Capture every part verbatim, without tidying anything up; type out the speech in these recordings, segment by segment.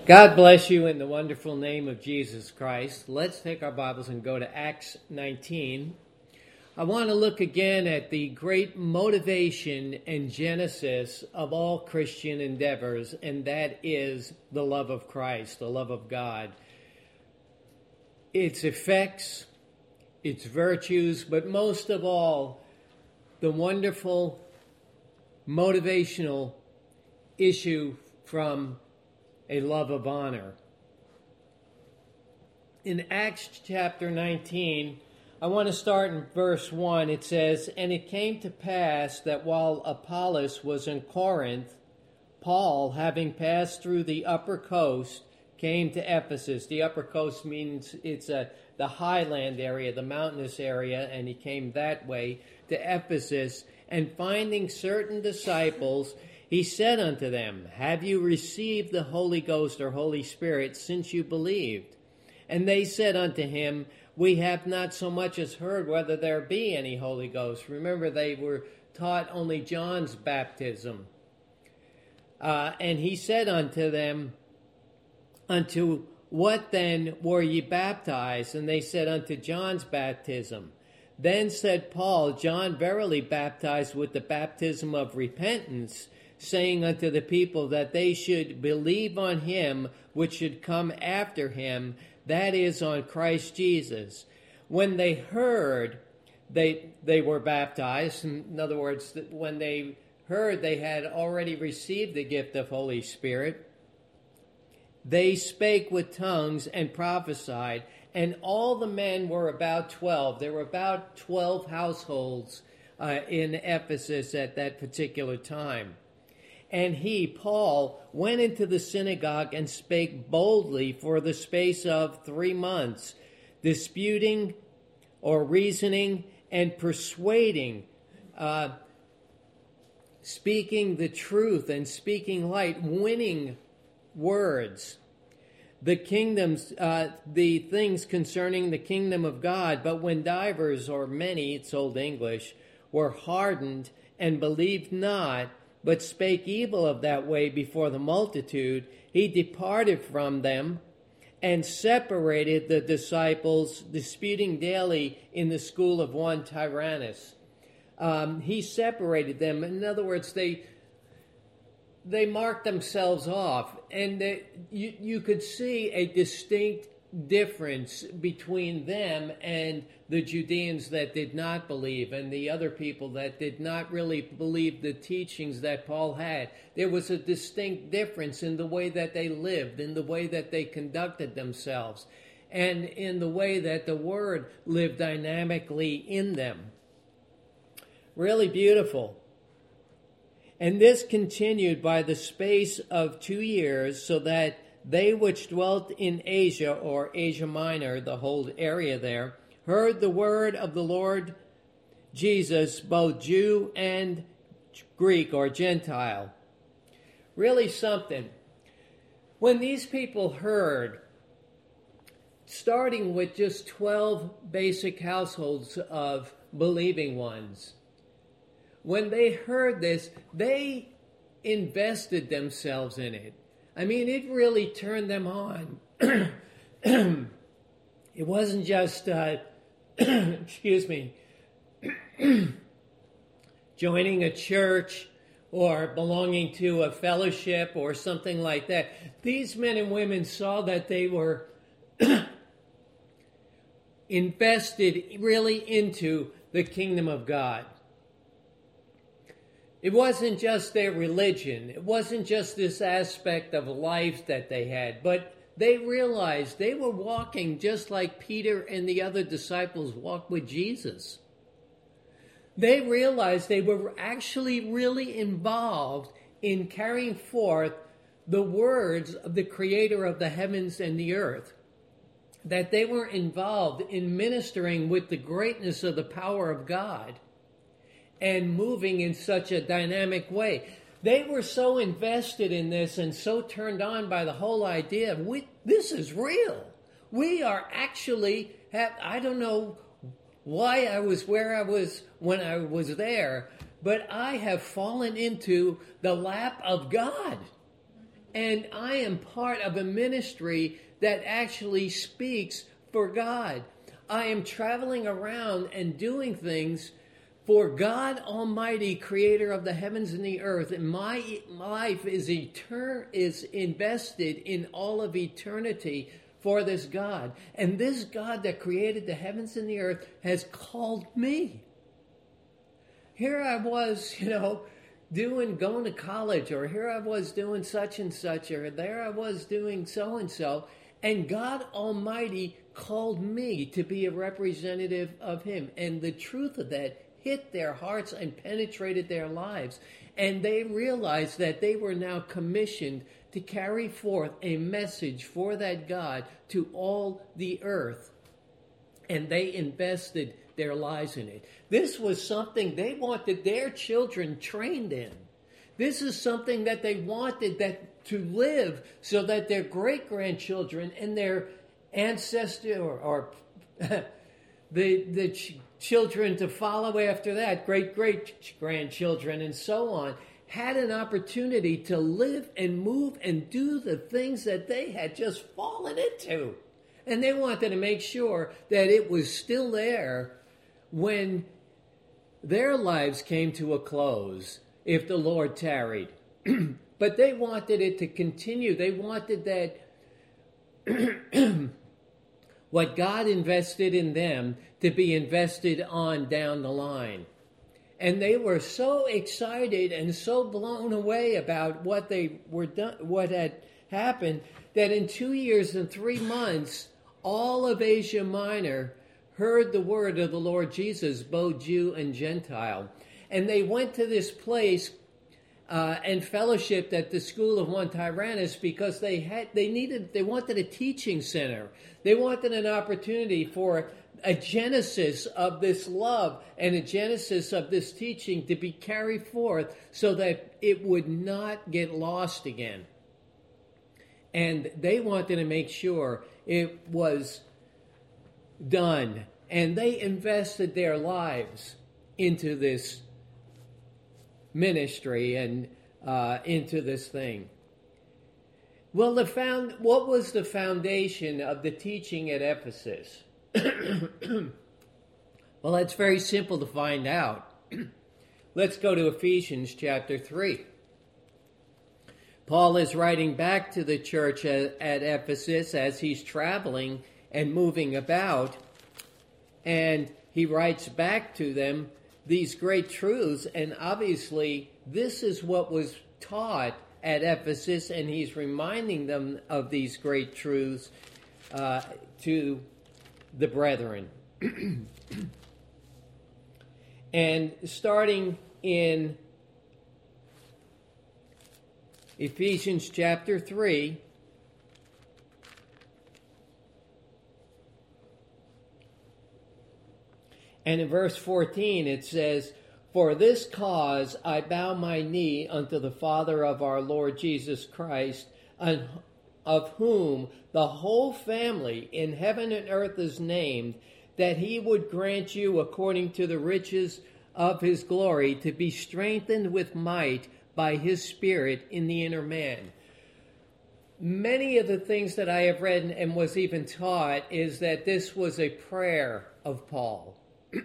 God bless you in the wonderful name of Jesus Christ. Let's take our Bibles and go to Acts nineteen. I want to look again at the great motivation and genesis of all Christian endeavors, and that is the love of Christ, the love of God. Its effects, its virtues, but most of all, the wonderful motivational issue from a love of honor. In Acts chapter nineteen, I want to start in verse one. It says, "And it came to pass that while Apollos was in Corinth, Paul, having passed through the upper coast, came to Ephesus." The upper coast means it's a, the highland area, the mountainous area, and he came that way to Ephesus. "And finding certain disciples, he said unto them, Have you received the Holy Ghost or Holy Spirit since you believed? And they said unto him, We have not so much as heard whether there be any Holy Ghost." Remember, they were taught only John's baptism. Uh, and he said unto them, Unto what then were ye baptized? And they said, Unto John's baptism. Then said Paul, John verily baptized with the baptism of repentance, saying unto the people that they should believe on him which should come after him, that is, on Christ Jesus. When they heard, they they were baptized. In other words, when they heard they had already received the gift of Holy Spirit, they spake with tongues and prophesied. And all the men were about twelve. There were about twelve households uh, in Ephesus at that particular time. And he, Paul, went into the synagogue and spake boldly for the space of three months, disputing or reasoning and persuading, uh, speaking the truth and speaking light, winning words, the kingdoms, uh, the things concerning the kingdom of God. But when divers, or many, it's Old English, were hardened and believed not, but spake evil of that way before the multitude, he departed from them and separated the disciples, disputing daily in the school of one Tyrannus. Um, he separated them. In other words, they they marked themselves off, and they, you, you could see a distinct difference between them and the Judeans that did not believe, and the other people that did not really believe the teachings that Paul had. There was a distinct difference in the way that they lived, in the way that they conducted themselves, and in the way that the Word lived dynamically in them. Really beautiful. And this continued by the space of two years, so that they which dwelt in Asia, or Asia Minor, the whole area there, heard the word of the Lord Jesus, both Jew and Greek or Gentile. Really something. When these people heard, starting with just twelve basic households of believing ones, when they heard this, they invested themselves in it. I mean, it really turned them on. It wasn't just, uh, excuse me, joining a church or belonging to a fellowship or something like that. These men and women saw that they were invested really into the kingdom of God. It wasn't just their religion. It wasn't just this aspect of life that they had, but they realized they were walking just like Peter and the other disciples walked with Jesus. They realized they were actually really involved in carrying forth the words of the Creator of the heavens and the earth. That they were involved in ministering with the greatness of the power of God and moving in such a dynamic way. They were so invested in this and so turned on by the whole idea of, we, this is real. We are actually, have, I don't know why I was where I was when I was there, but I have fallen into the lap of God. And I am part of a ministry that actually speaks for God. I am traveling around and doing things for God Almighty, creator of the heavens and the earth. And my life is etern- is invested in all of eternity for this God. And this God that created the heavens and the earth has called me. Here I was, you know, doing, going to college, or here I was doing such and such, or there I was doing so and so. And God Almighty called me to be a representative of Him. And the truth of that hit their hearts and penetrated their lives. And they realized that they were now commissioned to carry forth a message for that God to all the earth. And they invested their lives in it. This was something they wanted their children trained in. This is something that they wanted that to live so that their great-grandchildren and their ancestors, or, or the, the ch- children to follow after that, great-great-grandchildren and so on, had an opportunity to live and move and do the things that they had just fallen into. And they wanted to make sure that it was still there when their lives came to a close, if the Lord tarried. But they wanted it to continue. They wanted that what God invested in them to be invested on down the line. And they were so excited and so blown away about what they were done, what had happened, that in two years and three months, all of Asia Minor heard the word of the Lord Jesus, both Jew and Gentile. And they went to this place uh, and fellowshiped at the school of one Tyrannus because they had, they needed, they wanted a teaching center. They wanted an opportunity for a genesis of this love and a genesis of this teaching to be carried forth so that it would not get lost again. And they wanted to make sure it was done. And they invested their lives into this ministry and uh, into this thing. Well, the found, what was the foundation of the teaching at Ephesus? Well, it's very simple to find out. Let's go to Ephesians chapter three. Paul is writing back to the church at, at Ephesus as he's traveling and moving about, and he writes back to them these great truths, and obviously this is what was taught at Ephesus, and he's reminding them of these great truths uh, to the brethren. And starting in Ephesians chapter three, and in verse fourteen it says, "For this cause I bow my knee unto the Father of our Lord Jesus Christ, and of whom the whole family in heaven and earth is named, that he would grant you according to the riches of his glory to be strengthened with might by his Spirit in the inner man." Many of the things that I have read and was even taught is that this was a prayer of Paul.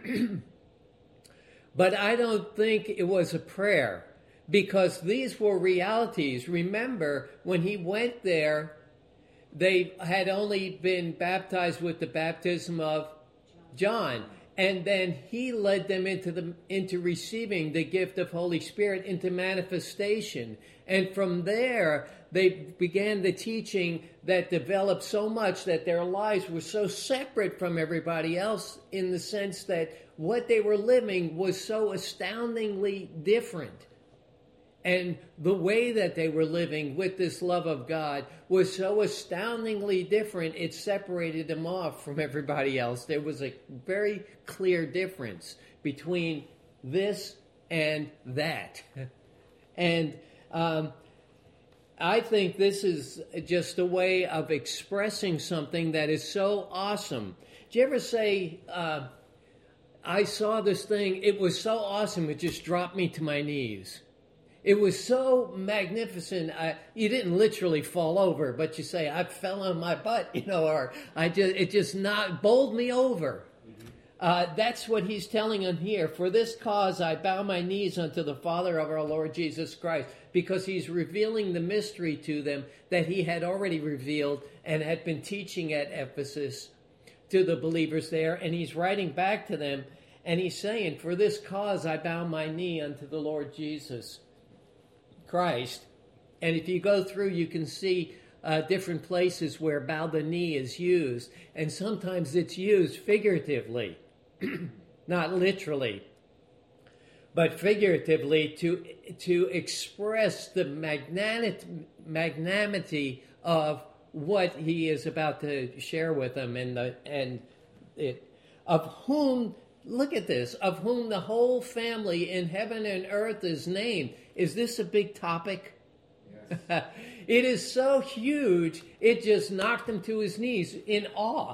But I don't think it was a prayer, because these were realities. Remember, when he went there, they had only been baptized with the baptism of John. And then he led them into the into receiving the gift of Holy Spirit, into manifestation. And from there, they began the teaching that developed so much that their lives were so separate from everybody else, in the sense that what they were living was so astoundingly different. And the way that they were living with this love of God was so astoundingly different, it separated them off from everybody else. There was a very clear difference between this and that. And um, I think this is just a way of expressing something that is so awesome. Do you ever say, uh, I saw this thing, it was so awesome, it just dropped me to my knees? It was so magnificent. I, you didn't literally fall over, but you say, I fell on my butt, you know, or I just, it just not bowled me over. Mm-hmm. Uh, that's what he's telling them here. For this cause, I bow my knees unto the Father of our Lord Jesus Christ, because he's revealing the mystery to them that he had already revealed and had been teaching at Ephesus to the believers there. And he's writing back to them, and he's saying, for this cause, I bow my knee unto the Lord Jesus Christ. And if you go through, you can see uh, different places where bow the knee is used. And sometimes it's used figuratively, not literally, but figuratively to, to express the magnanimity, magnanimity of what he is about to share with them. And, the, and it, of whom, look at this, of whom the whole family in heaven and earth is named. Is this a big topic? Yes. It is so huge, it just knocked him to his knees in awe.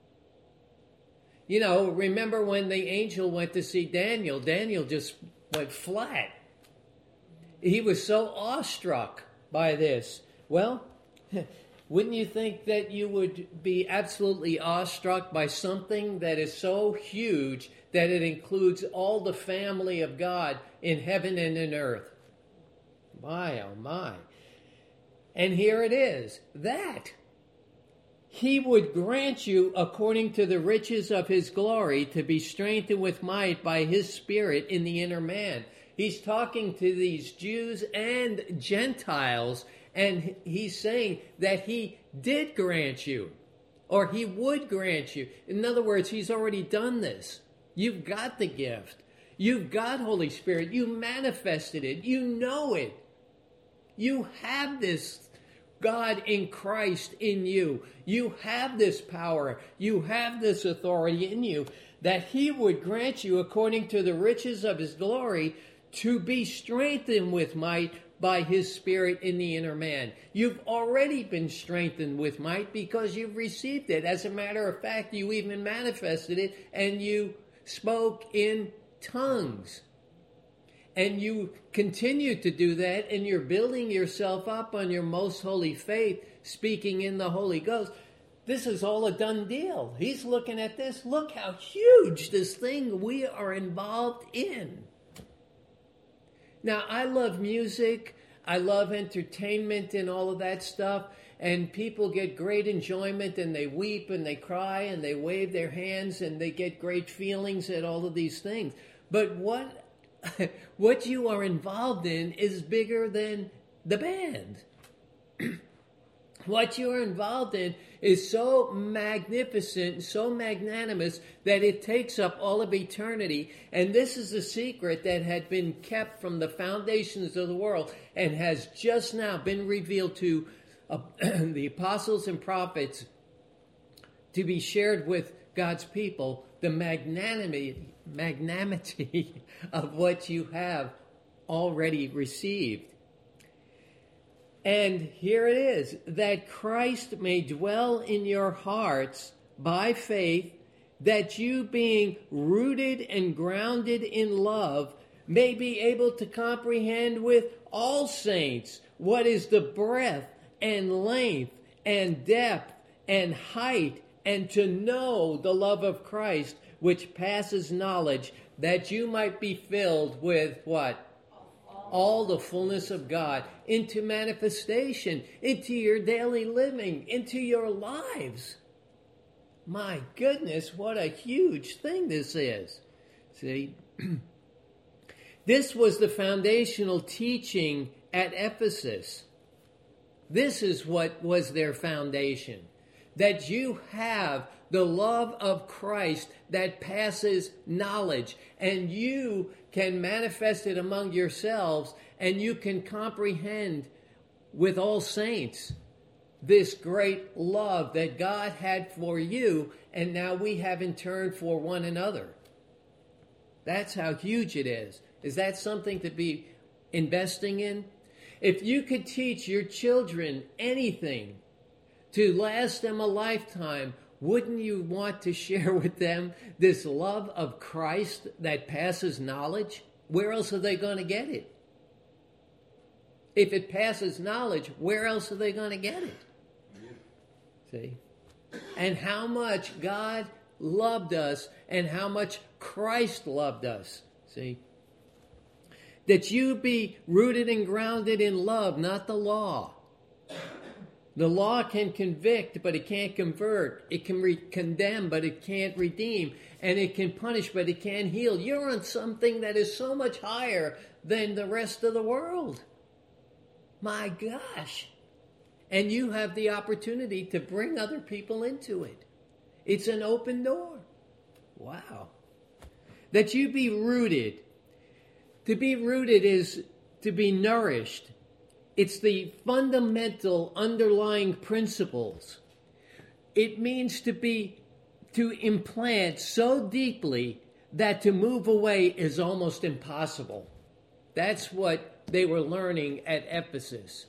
You know, remember when the angel went to see Daniel, Daniel just went flat. He was so awestruck by this. Well, wouldn't you think that you would be absolutely awestruck by something that is so huge that it includes all the family of God in heaven and in earth? My, oh my. And here it is, that he would grant you, according to the riches of his glory, to be strengthened with might by his Spirit in the inner man. He's talking to these Jews and Gentiles, and he's saying that he did grant you, or he would grant you. In other words, he's already done this. You've got the gift. You've got Holy Spirit. You manifested it. You know it. You have this God in Christ in you. You have this power. You have this authority in you, that he would grant you, according to the riches of his glory, to be strengthened with might by his Spirit in the inner man. You've already been strengthened with might because you've received it. As a matter of fact, you even manifested it, and you spoke in tongues. And you continue to do that, and you're building yourself up on your most holy faith, speaking in the Holy Ghost. This is all a done deal. He's looking at this. Look how huge this thing we are involved in. Now, I love music. I love entertainment and all of that stuff. And people get great enjoyment, and they weep and they cry and they wave their hands and they get great feelings at all of these things. But what what you are involved in is bigger than the band. What you are involved in is so magnificent, so magnanimous, that it takes up all of eternity. And this is a secret that had been kept from the foundations of the world and has just now been revealed to uh, the apostles and prophets to be shared with God's people, the magnanimity, magnanimity of what you have already received. And here it is, that Christ may dwell in your hearts by faith, that you, being rooted and grounded in love, may be able to comprehend with all saints what is the breadth and length and depth and height, and to know the love of Christ, which passes knowledge, that you might be filled with what? All the fullness of God into manifestation, into your daily living, into your lives. My goodness, what a huge thing this is. See, this was the foundational teaching at Ephesus. This is what was their foundation. That you have the love of Christ that passes knowledge, and you can manifest it among yourselves, and you can comprehend with all saints this great love that God had for you, and now we have in turn for one another. That's how huge it is. Is that something to be investing in? If you could teach your children anything to last them a lifetime, wouldn't you want to share with them this love of Christ that passes knowledge? Where else are they going to get it? If it passes knowledge, where else are they going to get it? See? And how much God loved us and how much Christ loved us. See? That you be rooted and grounded in love, not the law. The law can convict, but it can't convert. It can re- condemn, but it can't redeem. And it can punish, but it can't heal. You're on something that is so much higher than the rest of the world. My gosh. And you have the opportunity to bring other people into it. It's an open door. Wow. That you be rooted. To be rooted is to be nourished. It's the fundamental underlying principles. It means to be, to implant so deeply that to move away is almost impossible. That's what they were learning at Ephesus.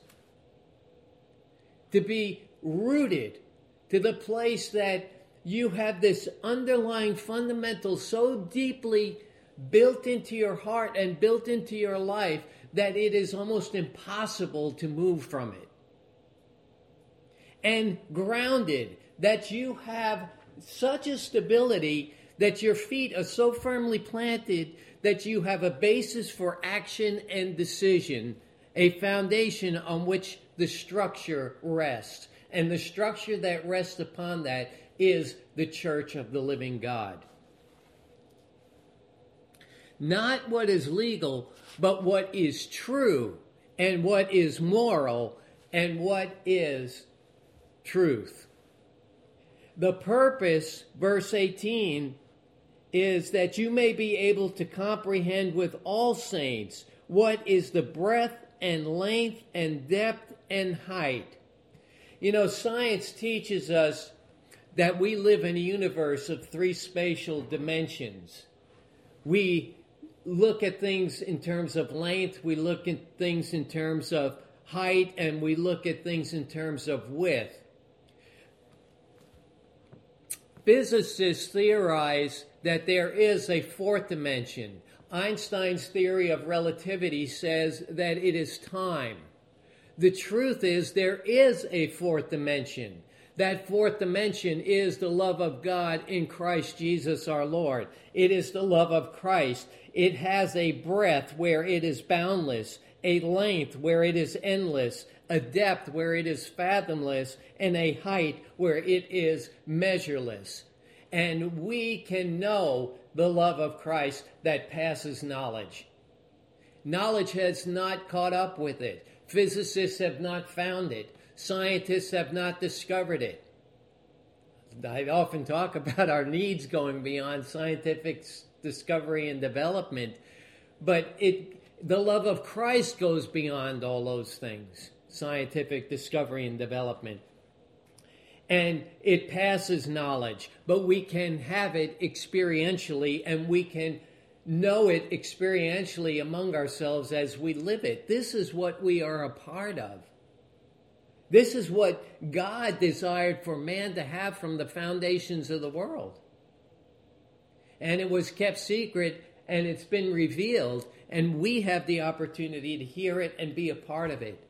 To be rooted to the place that you have this underlying fundamental so deeply built into your heart and built into your life that it is almost impossible to move from it. And grounded, that you have such a stability that your feet are so firmly planted that you have a basis for action and decision, a foundation on which the structure rests. And the structure that rests upon that is the church of the living God. Not what is legal, but what is true, and what is moral, and what is truth. The purpose, verse eighteen, is that you may be able to comprehend with all saints what is the breadth and length and depth and height. You know, science teaches us that we live in a universe of three spatial dimensions. We look at things in terms of length, we look at things in terms of height, and we look at things in terms of width. Physicists theorize that there is a fourth dimension. Einstein's theory of relativity says that it is time. The truth is there is a fourth dimension. That fourth dimension is the love of God in Christ Jesus our Lord. It is the love of Christ. It has a breadth where it is boundless, a length where it is endless, a depth where it is fathomless, and a height where it is measureless. And we can know the love of Christ that passes knowledge. Knowledge has not caught up with it. Physicists have not found it. Scientists have not discovered it. I often talk about our needs going beyond scientific discovery and development, but it, the love of Christ goes beyond all those things, scientific discovery and development. And it passes knowledge, but we can have it experientially, and we can know it experientially among ourselves as we live it. This is what we are a part of. This is what God desired for man to have from the foundations of the world. And it was kept secret, and it's been revealed, and we have the opportunity to hear it and be a part of it.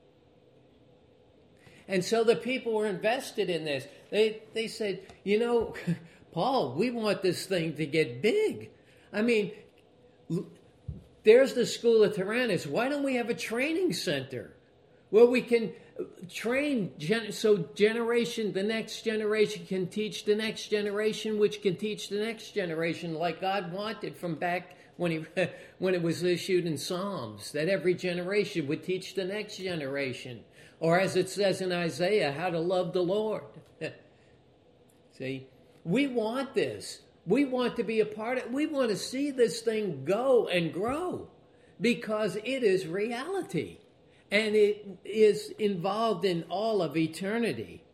And so the people were invested in this. They they said, you know, Paul, we want this thing to get big. I mean, there's the school of Tyrannus. Why don't we have a training center where we can train gen- so generation, the next generation can teach the next generation, which can teach the next generation, like God wanted from back when he when it was issued in Psalms, that every generation would teach the next generation. Or as it says in Isaiah, how to love the Lord. See, we want this. We want to be a part of it. We want to see this thing go and grow because it is reality. And it is involved in all of eternity.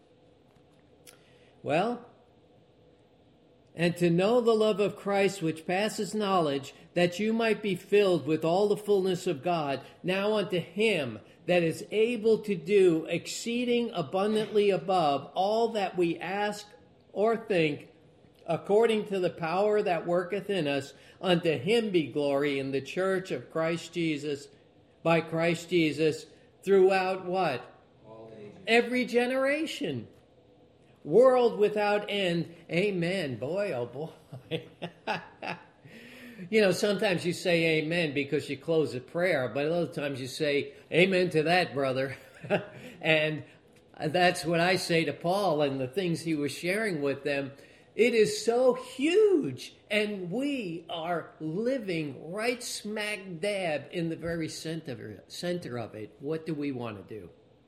Well, and to know the love of Christ which passes knowledge, that you might be filled with all the fullness of God, now unto him that is able to do exceeding abundantly above all that we ask or think, according to the power that worketh in us, unto him be glory in the church of Christ Jesus by Christ Jesus throughout what? All ages. Every generation. World without end. Amen. Boy, oh boy. You know, sometimes you say amen because you close a prayer, but other times you say amen to that, brother. And that's what I say to Paul and the things he was sharing with them. It is so huge, and we are living right smack dab in the very center, center of it. What do we want to do?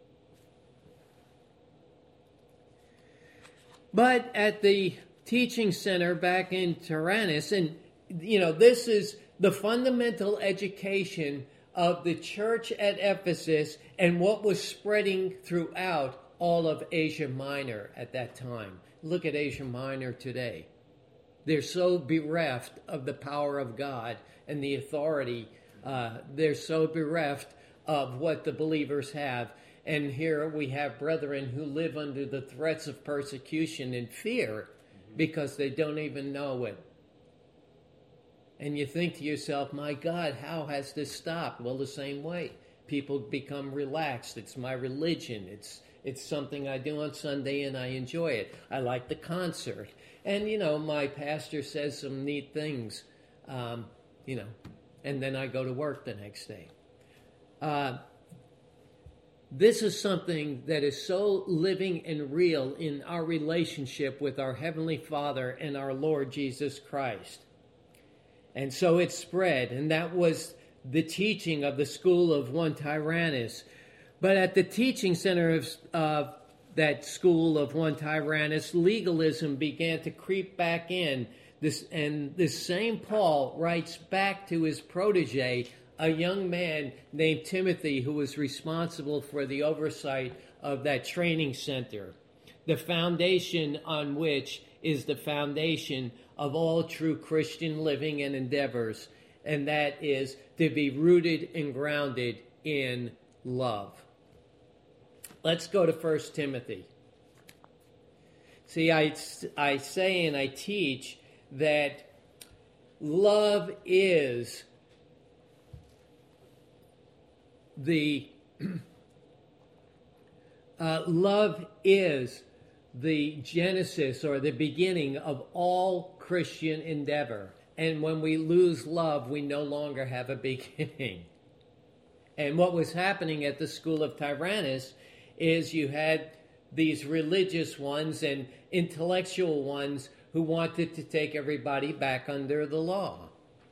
But at the teaching center back in Tyrannus, and you know, this is the fundamental education of the church at Ephesus and what was spreading throughout all of Asia Minor at that time. Look at Asia Minor today. They're so bereft of the power of God and the authority. Uh, they're so bereft of what the believers have. And here we have brethren who live under the threats of persecution and fear because they don't even know it. And you think to yourself, my God, how has this stopped? Well, the same way. People become relaxed. It's my religion. It's it's something I do on Sunday and I enjoy it. I like the concert. And, you know, my pastor says some neat things, um, you know, and then I go to work the next day. Uh, this is something that is so living and real in our relationship with our Heavenly Father and our Lord Jesus Christ. And so it spread, and that was the teaching of the school of one Tyrannus. But at the teaching center of uh, that school of one Tyrannus, legalism began to creep back in. This, and this same Paul writes back to his protege, a young man named Timothy, who was responsible for the oversight of that training center, the foundation on which is the foundation of all true Christian living and endeavors, and that is to be rooted and grounded in love. Let's go to First Timothy. See, I, I say and I teach that love is the uh, love is the genesis or the beginning of all Christian endeavor. And when we lose love, we no longer have a beginning. And what was happening at the school of Tyrannus is you had these religious ones and intellectual ones who wanted to take everybody back under the law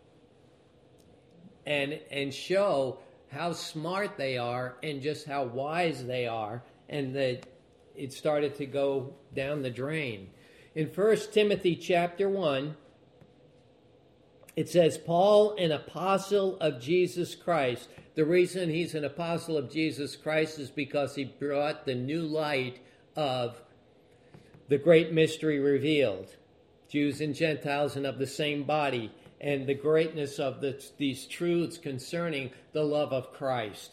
and and show how smart they are and just how wise they are, and that it started to go down the drain. In First Timothy chapter one, it says, Paul, an apostle of Jesus Christ. The reason he's an apostle of Jesus Christ is because he brought the new light of the great mystery revealed. Jews and Gentiles and of the same body, and the greatness of the, these truths concerning the love of Christ.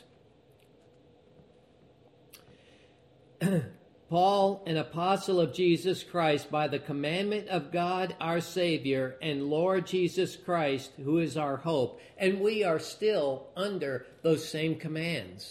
Paul, an apostle of Jesus Christ, by the commandment of God our Savior and Lord Jesus Christ, who is our hope. And we are still under those same commands.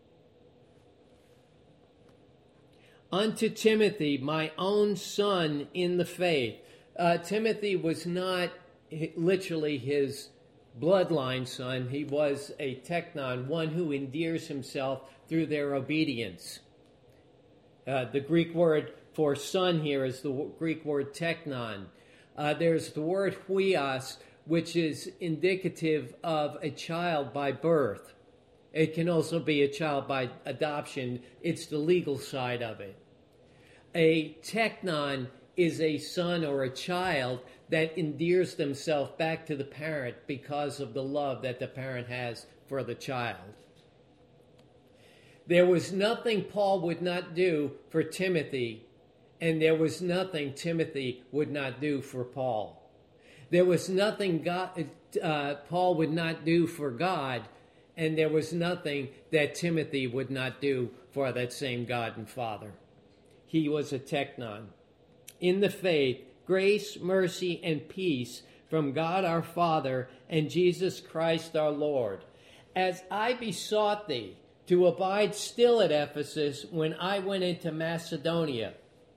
Unto Timothy, my own son in the faith. Uh, Timothy was not literally his bloodline son. He was a teknon, one who endears himself through their obedience. Uh, the Greek word for son here is the Greek word teknon. Uh, there's the word huios, which is indicative of a child by birth. It can also be a child by adoption. It's the legal side of it. A teknon is a son or a child that endears themselves back to the parent because of the love that the parent has for the child. There was nothing Paul would not do for Timothy, and there was nothing Timothy would not do for Paul. There was nothing God, uh, Paul would not do for God, and there was nothing that Timothy would not do for that same God and Father. He was a teknon. In the faith, grace, mercy, and peace from God our Father and Jesus Christ our Lord. As I besought thee to abide still at Ephesus when I went into Macedonia,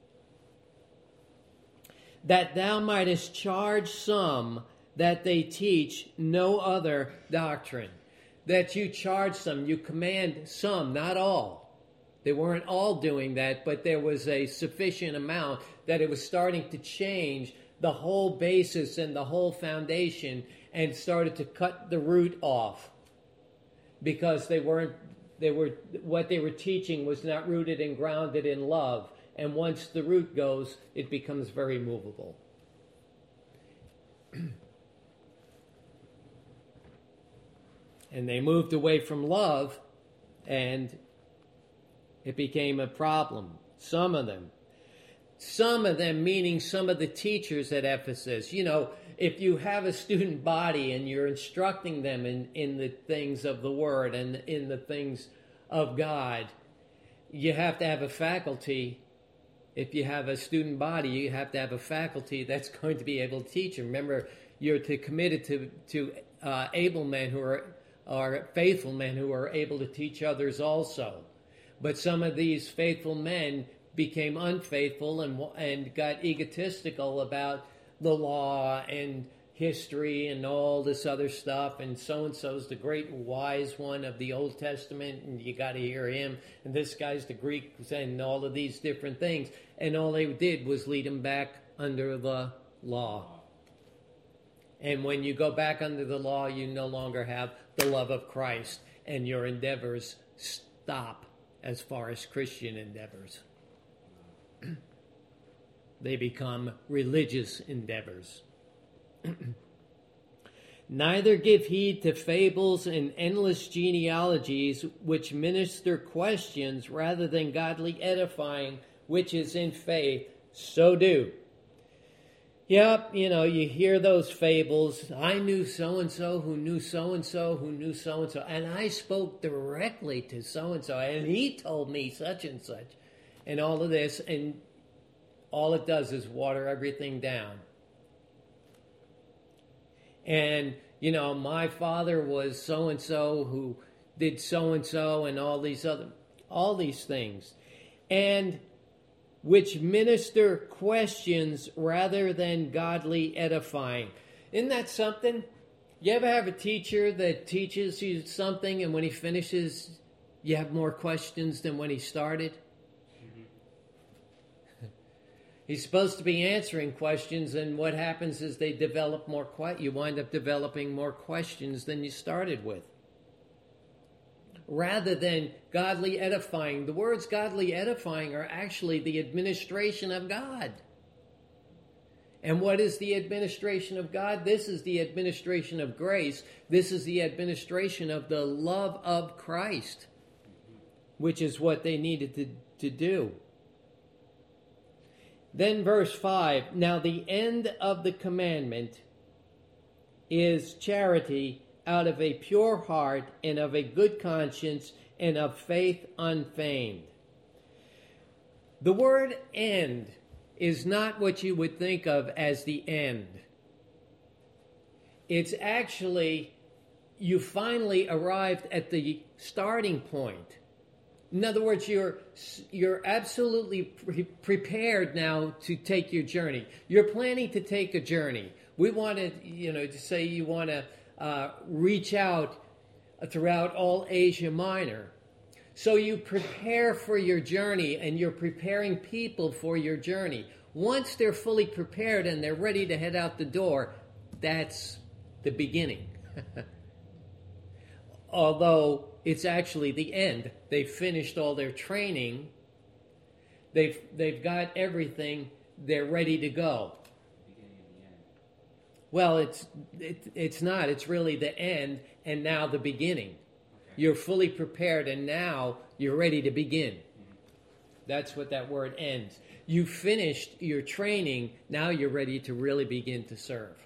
that thou mightest charge some that they teach no other doctrine. That you charge some, you command some, not all. They weren't all doing that, but there was a sufficient amount that it was starting to change the whole basis and the whole foundation, and started to cut the root off, because they weren't, they were, what they were teaching was not rooted and grounded in love. And once the root goes, it becomes very movable. And they moved away from love, and it became a problem. Some of them. Some of them, meaning some of the teachers at Ephesus. You know, if you have a student body and you're instructing them in, in the things of the Word and in the things of God, you have to have a faculty. If you have a student body, you have to have a faculty that's going to be able to teach them. Remember, you're to committed to, to uh, able men who are are faithful men who are able to teach others also. But some of these faithful men became unfaithful and and got egotistical about the law and history and all this other stuff, and so-and-so's the great wise one of the Old Testament, and you got to hear him, and this guy's the Greek, and all of these different things. And all they did was lead them back under the law. And when you go back under the law, you no longer have the love of Christ, and your endeavors stop as far as Christian endeavors. They become religious endeavors. Neither give heed to fables and endless genealogies, which minister questions rather than godly edifying, which is in faith, so do. Yep, you know, you hear those fables. I knew so-and-so who knew so-and-so who knew so-and-so, and I spoke directly to so-and-so, and he told me such and such, and all of this, and all it does is water everything down. And, you know, my father was so-and-so who did so-and-so and all these other, all these things. And which minister questions rather than godly edifying. Isn't that something? You ever have a teacher that teaches you something, and when he finishes, you have more questions than when he started? Mm-hmm. He's supposed to be answering questions, and what happens is they develop more que- you wind up developing more questions than you started with. Rather than godly edifying. The words godly edifying are actually the administration of God. And what is the administration of God? This is the administration of grace. This is the administration of the love of Christ, which is what they needed to, to do. Then verse five, now the end of the commandment is charity out of a pure heart and of a good conscience and of faith unfeigned. The word end is not what you would think of as the end. It's actually, you finally arrived at the starting point. In other words, you're you're absolutely pre- prepared now to take your journey. You're planning to take a journey. We want to, you know, to say you want to Uh, reach out throughout all Asia Minor. So you prepare for your journey, and you're preparing people for your journey. Once they're fully prepared and they're ready to head out the door, that's the beginning. Although it's actually the end. They've finished all their training. They've they've got everything. They're ready to go. Well, it's it, it's not. It's really the end and now the beginning. Okay. You're fully prepared and now you're ready to begin. Mm-hmm. That's what that word ends. You finished your training. Now you're ready to really begin to serve.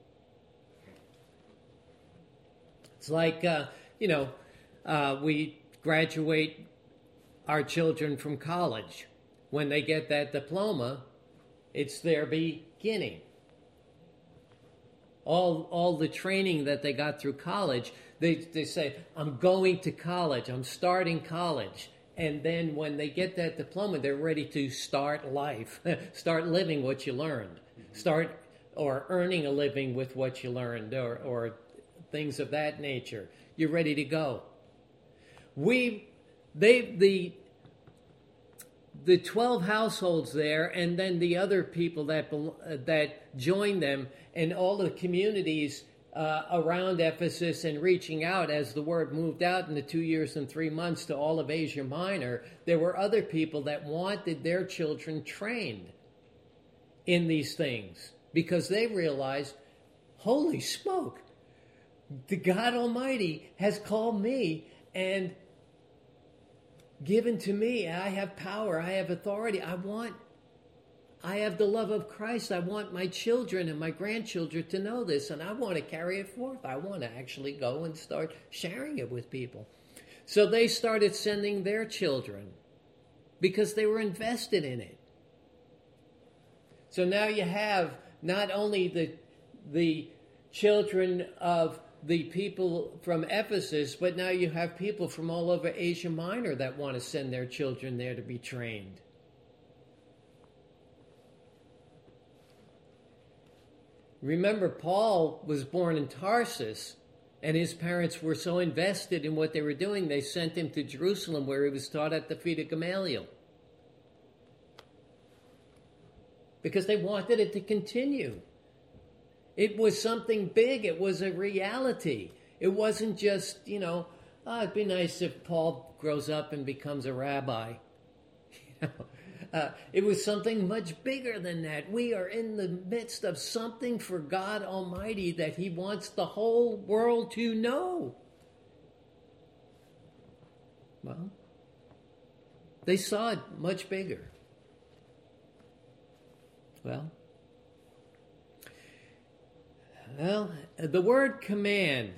It's like, uh, you know, uh, we graduate our children from college. When they get that diploma, it's their beginning. All all the training that they got through college, They, they say, I'm going to college, I'm starting college. And then when they get that diploma, they're ready to start life, start living what you learned, start or earning a living with what you learned, or, or things of that nature. You're ready to go. We, they, the, the twelve households there, and then the other people that uh, that joined them, and all the communities uh, around Ephesus, and reaching out as the word moved out in the two years and three months to all of Asia Minor. There were other people that wanted their children trained in these things because they realized, holy smoke, the God Almighty has called me and given to me. I have power. I have authority. I want, I have the love of Christ. I want my children and my grandchildren to know this, and I want to carry it forth. I want to actually go and start sharing it with people. So they started sending their children because they were invested in it. So now you have not only the the children of the people from Ephesus, but now you have people from all over Asia Minor that want to send their children there to be trained. Remember, Paul was born in Tarsus, and his parents were so invested in what they were doing, they sent him to Jerusalem, where he was taught at the feet of Gamaliel, because they wanted it to continue. It was something big. It was a reality. It wasn't just, you know, oh, it'd be nice if Paul grows up and becomes a rabbi. You know, uh, it was something much bigger than that. We are in the midst of something for God Almighty that he wants the whole world to know. Well, they saw it much bigger. Well, Well, the word command.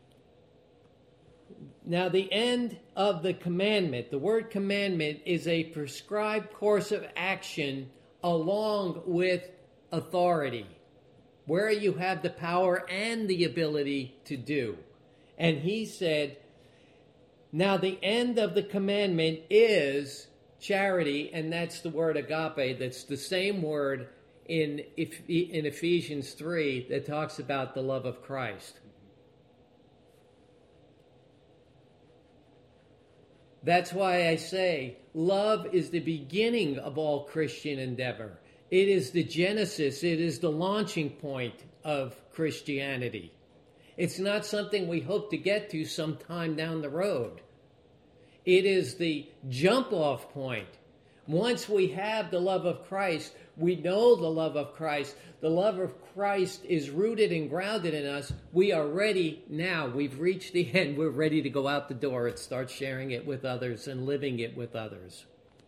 Now, the end of the commandment, the word commandment is a prescribed course of action along with authority, where you have the power and the ability to do. And he said, now the end of the commandment is charity, and that's the word agape. That's the same word in in Ephesians three that talks about the love of Christ. That's why I say love is the beginning of all Christian endeavor. It is the genesis, it is the launching point of Christianity. It's not something we hope to get to sometime down the road. It is the jump-off point. Once we have the love of Christ, we know the love of Christ. The love of Christ is rooted and grounded in us. We are ready now. We've reached the end. We're ready to go out the door and start sharing it with others and living it with others.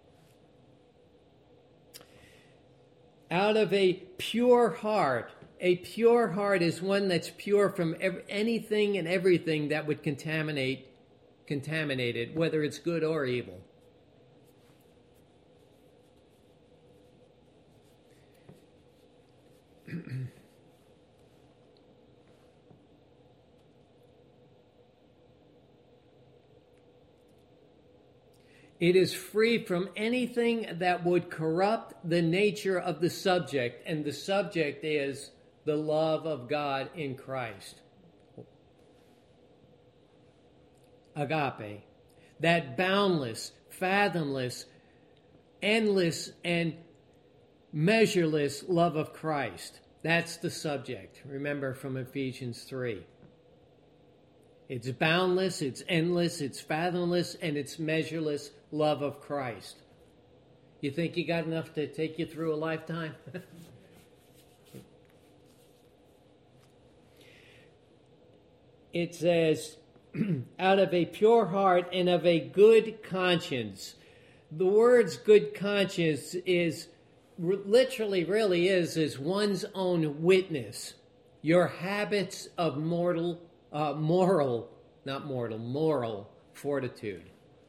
Out of a pure heart. A pure heart is one that's pure from ev- anything and everything that would contaminate, contaminate it, whether it's good or evil. It is free from anything that would corrupt the nature of the subject, and the subject is the love of God in Christ. Agape, that boundless, fathomless, endless, and measureless love of Christ. That's the subject. Remember from Ephesians three. It's boundless, it's endless, it's fathomless, and it's measureless love of Christ. You think you got enough to take you through a lifetime? It says, out of a pure heart and of a good conscience. The words good conscience is literally really is is one's own witness. Your habits of mortal Uh, moral, not mortal, moral fortitude.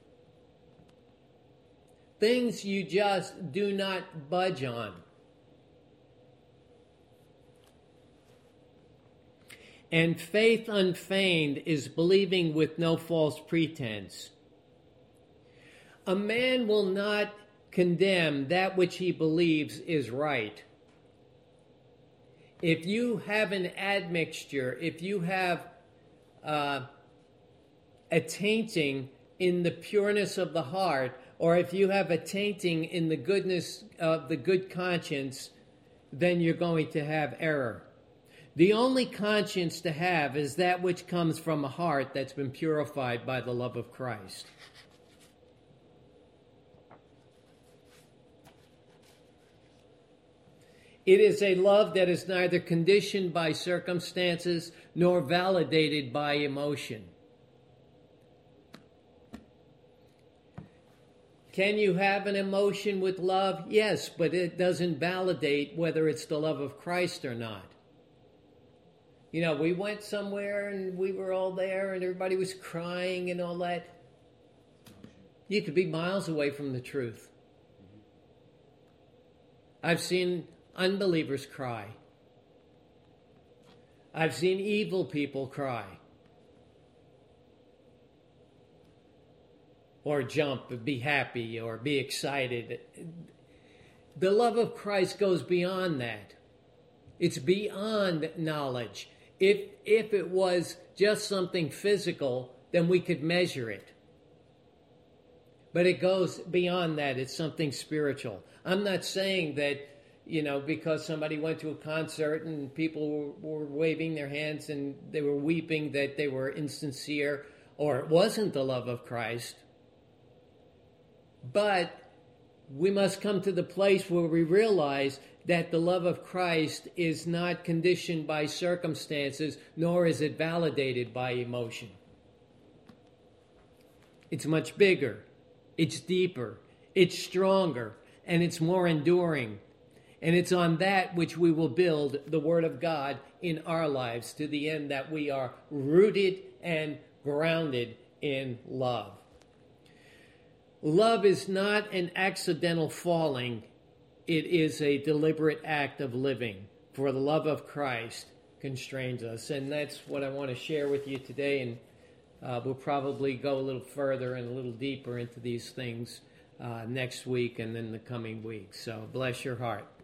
Things you just do not budge on. And faith unfeigned is believing with no false pretense. A man will not condemn that which he believes is right. If you have an admixture, if you have uh, a tainting in the pureness of the heart, or if you have a tainting in the goodness of the good conscience, then you're going to have error. The only conscience to have is that which comes from a heart that's been purified by the love of Christ. It is a love that is neither conditioned by circumstances nor validated by emotion. Can you have an emotion with love? Yes, but it doesn't validate whether it's the love of Christ or not. You know, we went somewhere and we were all there and everybody was crying and all that. You could be miles away from the truth. I've seen unbelievers cry. I've seen evil people cry. Or jump, or be happy, or be excited. The love of Christ goes beyond that. It's beyond knowledge. If, if it was just something physical, then we could measure it. But it goes beyond that. It's something spiritual. I'm not saying that, you know, because somebody went to a concert and people were, were waving their hands and they were weeping, that they were insincere, or it wasn't the love of Christ. But we must come to the place where we realize that the love of Christ is not conditioned by circumstances, nor is it validated by emotion. It's much bigger, it's deeper, it's stronger, and it's more enduring. And it's on that which we will build the Word of God in our lives to the end that we are rooted and grounded in love. Love is not an accidental falling. It is a deliberate act of living. For the love of Christ constrains us. And that's what I want to share with you today. And uh, we'll probably go a little further and a little deeper into these things uh, next week and then the coming weeks. So bless your heart.